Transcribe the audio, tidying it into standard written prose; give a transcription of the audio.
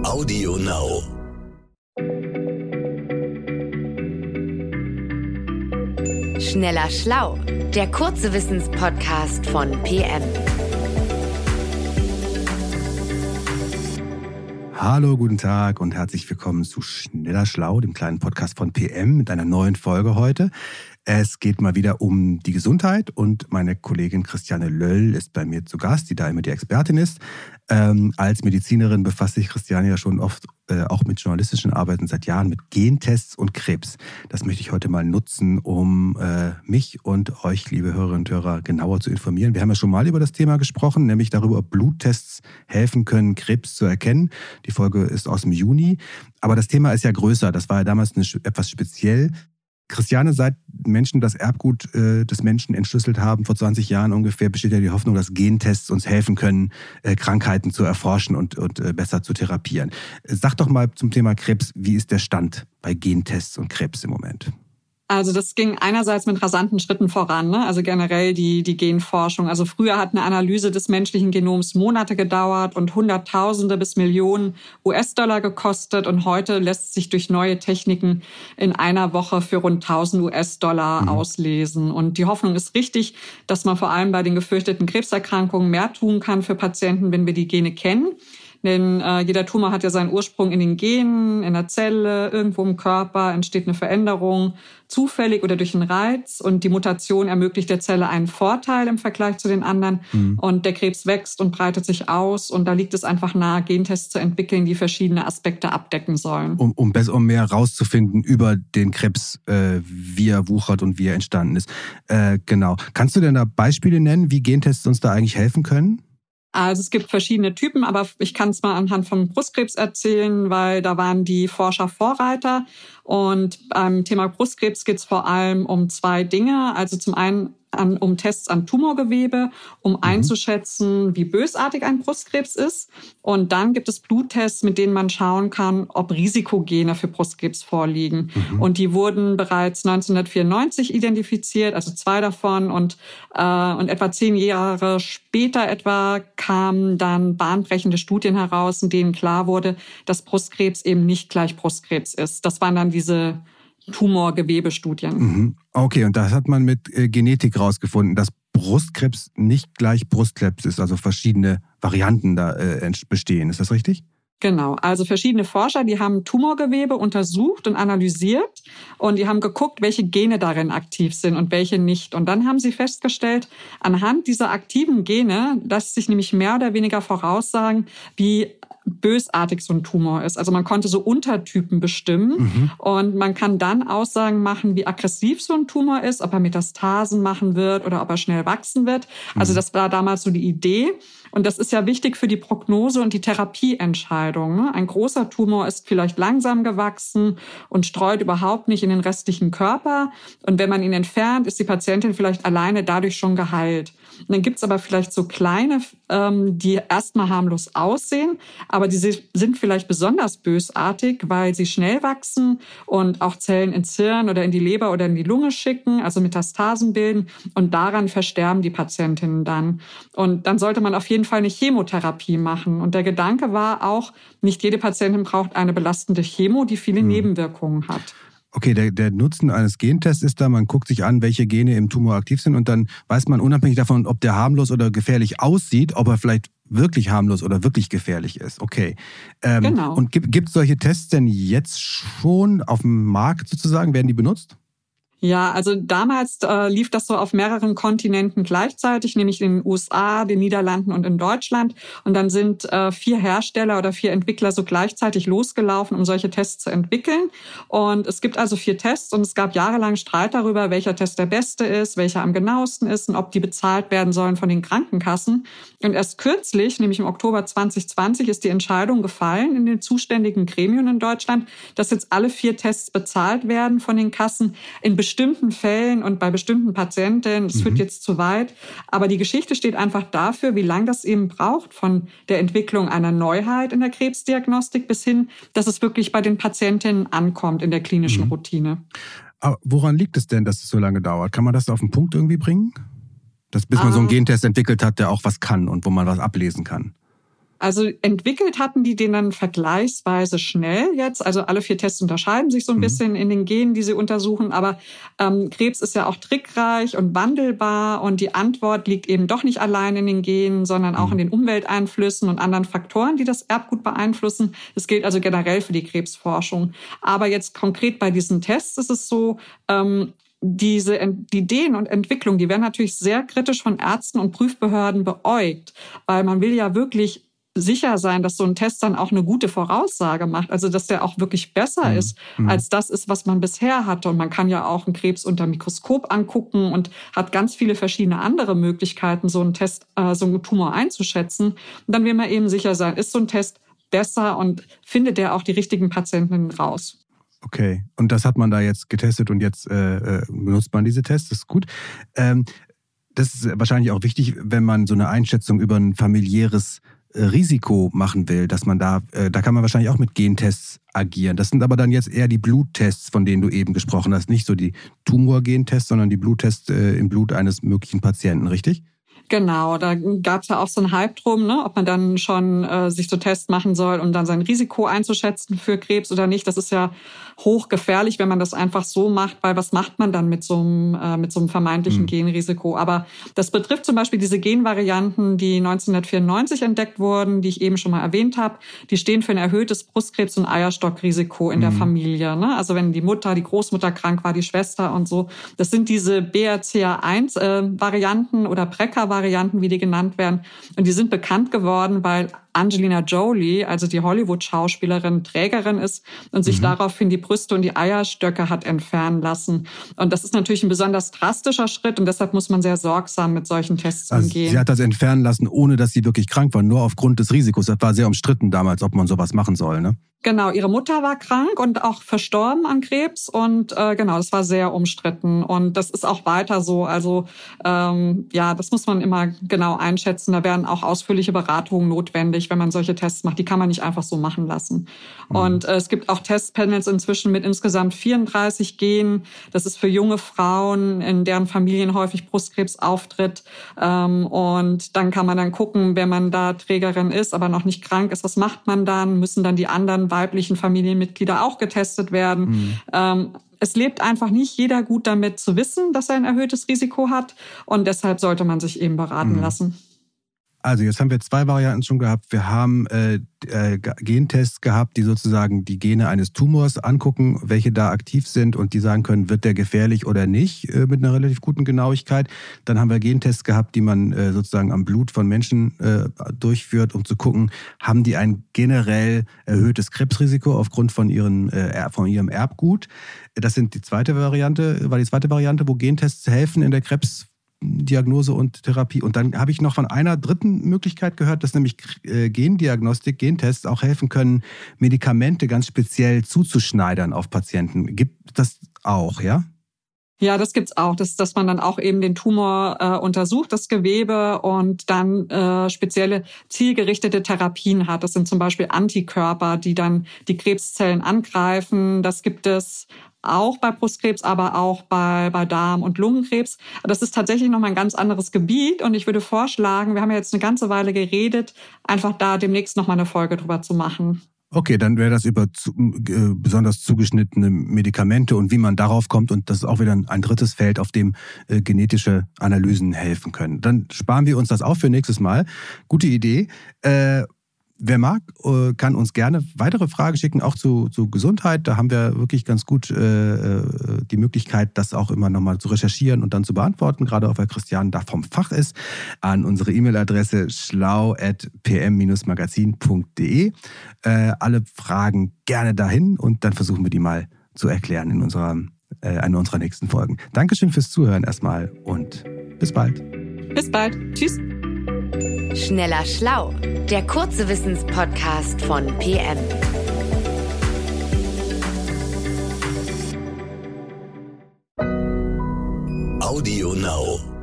Audio Now. Schneller Schlau, der kurze Wissenspodcast von PM. Hallo, guten Tag und herzlich willkommen zu Schneller Schlau, dem kleinen Podcast von PM mit einer neuen Folge heute. Es geht mal wieder um die Gesundheit und meine Kollegin Christiane Löll ist bei mir zu Gast, die da immer die Expertin ist. Als Medizinerin befasst sich Christiane ja schon oft auch mit journalistischen Arbeiten seit Jahren mit Gentests und Krebs. Das möchte ich heute mal nutzen, um mich und euch, liebe Hörerinnen und Hörer, genauer zu informieren. Wir haben ja schon mal über das Thema gesprochen, nämlich darüber, ob Bluttests helfen können, Krebs zu erkennen. Die Folge ist aus dem Juni. Aber das Thema ist ja größer. Das war ja damals etwas speziell. Christiane, seit Menschen das Erbgut des Menschen entschlüsselt haben, vor 20 Jahren ungefähr, besteht ja die Hoffnung, dass Gentests uns helfen können, Krankheiten zu erforschen und besser zu therapieren. Sag doch mal zum Thema Krebs, wie ist der Stand bei Gentests und Krebs im Moment? Also das ging einerseits mit rasanten Schritten voran, ne? Also generell die Genforschung. Also früher hat eine Analyse des menschlichen Genoms Monate gedauert und Hunderttausende bis Millionen US-Dollar gekostet. Und heute lässt sich durch neue Techniken in einer Woche für rund 1.000 US-Dollar auslesen. Und die Hoffnung ist richtig, dass man vor allem bei den gefürchteten Krebserkrankungen mehr tun kann für Patienten, wenn wir die Gene kennen. Denn jeder Tumor hat ja seinen Ursprung in den Genen, in der Zelle, irgendwo im Körper entsteht eine Veränderung, zufällig oder durch einen Reiz. Und die Mutation ermöglicht der Zelle einen Vorteil im Vergleich zu den anderen. Und der Krebs wächst und breitet sich aus. Und da liegt es einfach nahe, Gentests zu entwickeln, die verschiedene Aspekte abdecken sollen. Um mehr rauszufinden über den Krebs, wie er wuchert und wie er entstanden ist. Genau. Kannst du denn da Beispiele nennen, wie Gentests uns da eigentlich helfen können? Also es gibt verschiedene Typen, aber ich kann es mal anhand von Brustkrebs erzählen, weil da waren die Forscher Vorreiter. Und beim Thema Brustkrebs geht es vor allem um zwei Dinge. Also zum einen um Tests an Tumorgewebe, um einzuschätzen, wie bösartig ein Brustkrebs ist. Und dann gibt es Bluttests, mit denen man schauen kann, ob Risikogene für Brustkrebs vorliegen. Und die wurden bereits 1994 identifiziert, also 2 davon. Und etwa 10 Jahre später kamen dann bahnbrechende Studien heraus, in denen klar wurde, dass Brustkrebs eben nicht gleich Brustkrebs ist. Das waren dann diese Tumorgewebestudien. Okay, und das hat man mit Genetik rausgefunden, dass Brustkrebs nicht gleich Brustkrebs ist, also verschiedene Varianten da bestehen. Ist das richtig? Genau, also verschiedene Forscher, die haben Tumorgewebe untersucht und analysiert und die haben geguckt, welche Gene darin aktiv sind und welche nicht. Und dann haben sie festgestellt, anhand dieser aktiven Gene lässt sich nämlich mehr oder weniger voraussagen, wie bösartig so ein Tumor ist. Also man konnte so Untertypen bestimmen und man kann dann Aussagen machen, wie aggressiv so ein Tumor ist, ob er Metastasen machen wird oder ob er schnell wachsen wird. Also das war damals so die Idee. Und das ist ja wichtig für die Prognose und die Therapieentscheidung. Ein großer Tumor ist vielleicht langsam gewachsen und streut überhaupt nicht in den restlichen Körper. Und wenn man ihn entfernt, ist die Patientin vielleicht alleine dadurch schon geheilt. Und dann gibt's aber vielleicht so kleine, die erstmal harmlos aussehen, aber die sind vielleicht besonders bösartig, weil sie schnell wachsen und auch Zellen ins Hirn oder in die Leber oder in die Lunge schicken, also Metastasen bilden. Und daran versterben die Patientinnen dann. Und dann sollte man auf jeden Fall eine Chemotherapie machen. Und der Gedanke war auch, nicht jede Patientin braucht eine belastende Chemo, die viele Nebenwirkungen hat. Okay, der Nutzen eines Gentests ist da, man guckt sich an, welche Gene im Tumor aktiv sind und dann weiß man unabhängig davon, ob der harmlos oder gefährlich aussieht, ob er vielleicht wirklich harmlos oder wirklich gefährlich ist. Okay. Genau. Und gibt es solche Tests denn jetzt schon auf dem Markt sozusagen? Werden die benutzt? Ja, also damals lief das so auf mehreren Kontinenten gleichzeitig, nämlich in den USA, den Niederlanden und in Deutschland. Und dann sind 4 Hersteller oder 4 Entwickler so gleichzeitig losgelaufen, um solche Tests zu entwickeln. Und es gibt also 4 Tests und es gab jahrelang Streit darüber, welcher Test der beste ist, welcher am genauesten ist und ob die bezahlt werden sollen von den Krankenkassen. Und erst kürzlich, nämlich im Oktober 2020, ist die Entscheidung gefallen in den zuständigen Gremien in Deutschland, dass jetzt alle 4 Tests bezahlt werden von den Kassen in bestimmten Fällen und bei bestimmten Patienten. Das führt jetzt zu weit. Aber die Geschichte steht einfach dafür, wie lange das eben braucht, von der Entwicklung einer Neuheit in der Krebsdiagnostik bis hin, dass es wirklich bei den Patientinnen ankommt in der klinischen Routine. Aber woran liegt es denn, dass es so lange dauert? Kann man das auf den Punkt irgendwie bringen? Bis man so einen Gentest entwickelt hat, der auch was kann und wo man was ablesen kann. Also entwickelt hatten die den dann vergleichsweise schnell jetzt. Also alle 4 Tests unterscheiden sich so ein bisschen in den Genen, die sie untersuchen. Aber Krebs ist ja auch trickreich und wandelbar. Und die Antwort liegt eben doch nicht allein in den Genen, sondern auch in den Umwelteinflüssen und anderen Faktoren, die das Erbgut beeinflussen. Das gilt also generell für die Krebsforschung. Aber jetzt konkret bei diesen Tests ist es so, diese Ideen und Entwicklung, die werden natürlich sehr kritisch von Ärzten und Prüfbehörden beäugt. Weil man will ja wirklich sicher sein, dass so ein Test dann auch eine gute Voraussage macht. Also, dass der auch wirklich besser ist, als das ist, was man bisher hatte. Und man kann ja auch einen Krebs unter Mikroskop angucken und hat ganz viele verschiedene andere Möglichkeiten, so einen Test, so einen Tumor einzuschätzen. Und dann will man eben sicher sein, ist so ein Test besser und findet der auch die richtigen Patienten raus. Okay, und das hat man da jetzt getestet und jetzt benutzt man diese Tests, das ist gut. Das ist wahrscheinlich auch wichtig, wenn man so eine Einschätzung über ein familiäres Risiko machen will, dass man da kann man wahrscheinlich auch mit Gentests agieren. Das sind aber dann jetzt eher die Bluttests, von denen du eben gesprochen hast, nicht so die Tumorgentests, sondern die Bluttests im Blut eines möglichen Patienten, richtig? Genau, da gab es ja auch so einen Hype drum, ne, ob man dann schon sich so Tests machen soll, um dann sein Risiko einzuschätzen für Krebs oder nicht. Das ist ja hochgefährlich, wenn man das einfach so macht, weil was macht man dann mit so einem vermeintlichen Genrisiko? Aber das betrifft zum Beispiel diese Genvarianten, die 1994 entdeckt wurden, die ich eben schon mal erwähnt habe. Die stehen für ein erhöhtes Brustkrebs- und Eierstockrisiko in der Familie. Ne? Also wenn die Mutter, die Großmutter krank war, die Schwester und so. Das sind diese BRCA1-Varianten oder BRCA-Varianten, wie die genannt werden. Und die sind bekannt geworden, weil Angelina Jolie, also die Hollywood-Schauspielerin, Trägerin ist und sich daraufhin die Brüste und die Eierstöcke hat entfernen lassen. Und das ist natürlich ein besonders drastischer Schritt und deshalb muss man sehr sorgsam mit solchen Tests umgehen. Sie hat das entfernen lassen, ohne dass sie wirklich krank war, nur aufgrund des Risikos. Das war sehr umstritten damals, ob man sowas machen soll, ne? Genau, ihre Mutter war krank und auch verstorben an Krebs und genau, das war sehr umstritten und das ist auch weiter so. Also das muss man immer genau einschätzen. Da werden auch ausführliche Beratungen notwendig, wenn man solche Tests macht. Die kann man nicht einfach so machen lassen. Und es gibt auch Testpanels inzwischen mit insgesamt 34 Genen. Das ist für junge Frauen, in deren Familien häufig Brustkrebs auftritt. Und dann kann man dann gucken, wenn man da Trägerin ist, aber noch nicht krank ist, was macht man dann? Müssen dann die anderen weiblichen Familienmitglieder auch getestet werden. Es lebt einfach nicht jeder gut damit zu wissen, dass er ein erhöhtes Risiko hat. Und deshalb sollte man sich eben beraten lassen. Also jetzt haben wir 2 Varianten schon gehabt. Wir haben Gentests gehabt, die sozusagen die Gene eines Tumors angucken, welche da aktiv sind und die sagen können, wird der gefährlich oder nicht, mit einer relativ guten Genauigkeit. Dann haben wir Gentests gehabt, die man sozusagen am Blut von Menschen durchführt, um zu gucken, haben die ein generell erhöhtes Krebsrisiko aufgrund von ihrem Erbgut. Das sind die zweite Variante, wo Gentests helfen in der Krebsdiagnose und Therapie. Und dann habe ich noch von einer dritten Möglichkeit gehört, dass nämlich Gendiagnostik, Gentests auch helfen können, Medikamente ganz speziell zuzuschneidern auf Patienten. Gibt das auch, ja? Ja, das gibt's auch, dass man dann auch eben den Tumor untersucht, das Gewebe und dann spezielle zielgerichtete Therapien hat. Das sind zum Beispiel Antikörper, die dann die Krebszellen angreifen. Das gibt es auch bei Brustkrebs, aber auch bei Darm- und Lungenkrebs. Das ist tatsächlich nochmal ein ganz anderes Gebiet und ich würde vorschlagen, wir haben ja jetzt eine ganze Weile geredet, einfach da demnächst nochmal eine Folge drüber zu machen. Okay, dann wäre das über besonders zugeschnittene Medikamente und wie man darauf kommt. Und das ist auch wieder ein drittes Feld, auf dem genetische Analysen helfen können. Dann sparen wir uns das auf für nächstes Mal. Gute Idee. Wer mag, kann uns gerne weitere Fragen schicken, auch zu Gesundheit. Da haben wir wirklich ganz gut die Möglichkeit, das auch immer nochmal zu recherchieren und dann zu beantworten, gerade auch weil Christian da vom Fach ist, an unsere E-Mail-Adresse schlau@pm-magazin.de. Alle Fragen gerne dahin und dann versuchen wir die mal zu erklären in einer unserer nächsten Folgen. Dankeschön fürs Zuhören erstmal und bis bald. Bis bald. Tschüss. Schneller Schlau, der kurze Wissenspodcast von PM. Audio Now.